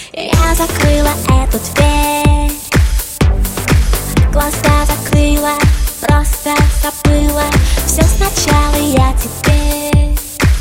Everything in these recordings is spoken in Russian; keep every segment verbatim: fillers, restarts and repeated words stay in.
Я закрыла эту дверь, глаза закрыла, просто забыла все сначала. Я теперь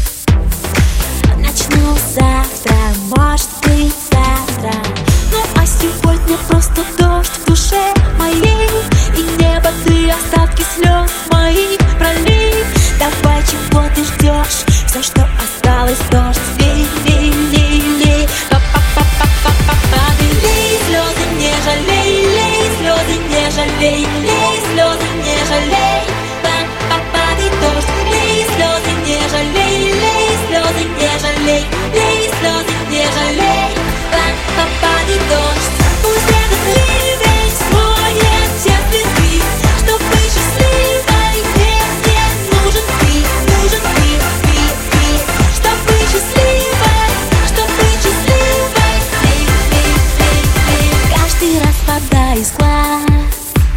начну завтра, может быть завтра. Ну а сегодня просто дождь в душе моей, и небо ты остатки слез моих пролей. Давай, чего ты ждешь? Все, что осталось, дождь, лей, лей, лей, лей. Па-па-па-па-па-па-па. Лей слезы, не жалей, лей слезы, не жалей, лей слезы, не жалей. Па-па-па-ди дождь, лей слезы, не жалей, лей слезы, не жалей, лей слезы, не жалей. Па-па-па-ди дождь. Пусть этот ливень смоет все следы, чтоб быть счастливой, мне не нужен ты, нужен ты, ты, ты. Чтоб быть счастливой, чтоб быть счастливой, лей, лей, лей, лей. Каждый раз вода из глаз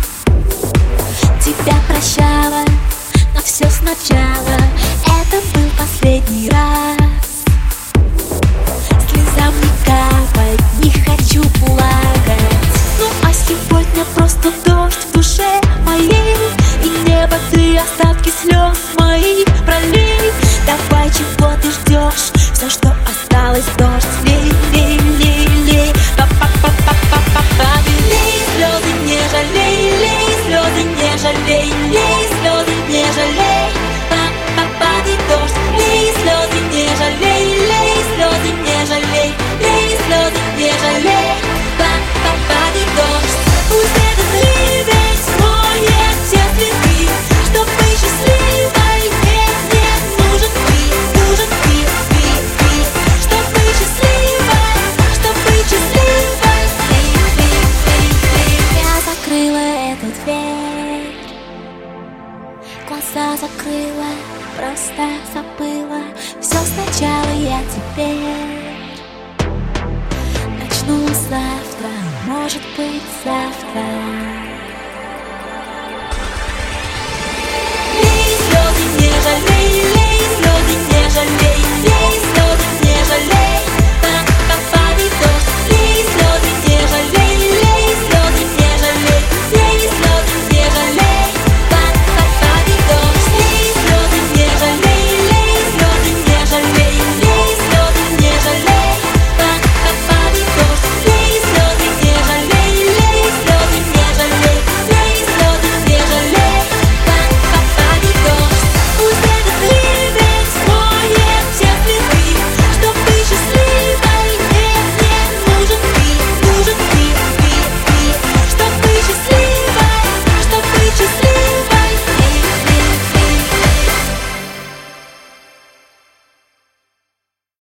тебя прощала, но все сначала. Это был последний раз. Слезам не капать, не хочу плакать. Ну а сегодня просто дождь в душе моей, и небо ты остатки слез моих пролей. Давай, чего ты ждешь? Все, что осталось, дождь, лей, лей, лей, лей. Па-па-па-па-па-па-па. Лей слезы, не жалей, лей слезы, не жалей, лей слезы, не жалей. Па-па-па-ди дождь, лей слезы, не жалей, лей слезы, не жалей, лей слезы, не жалей. Па-па-па-ди дождь. Пусть этот ливень смоет все следы, чтоб быть счастливой, мне не нужен ты, нужен ты, ты, ты. Чтоб быть счастливой, чтоб быть счастливой, лей, лей, лей, лей. Я закрыла эту дверь, глаза закрыла, просто забыла все сначала. Я теперь начну завтра, может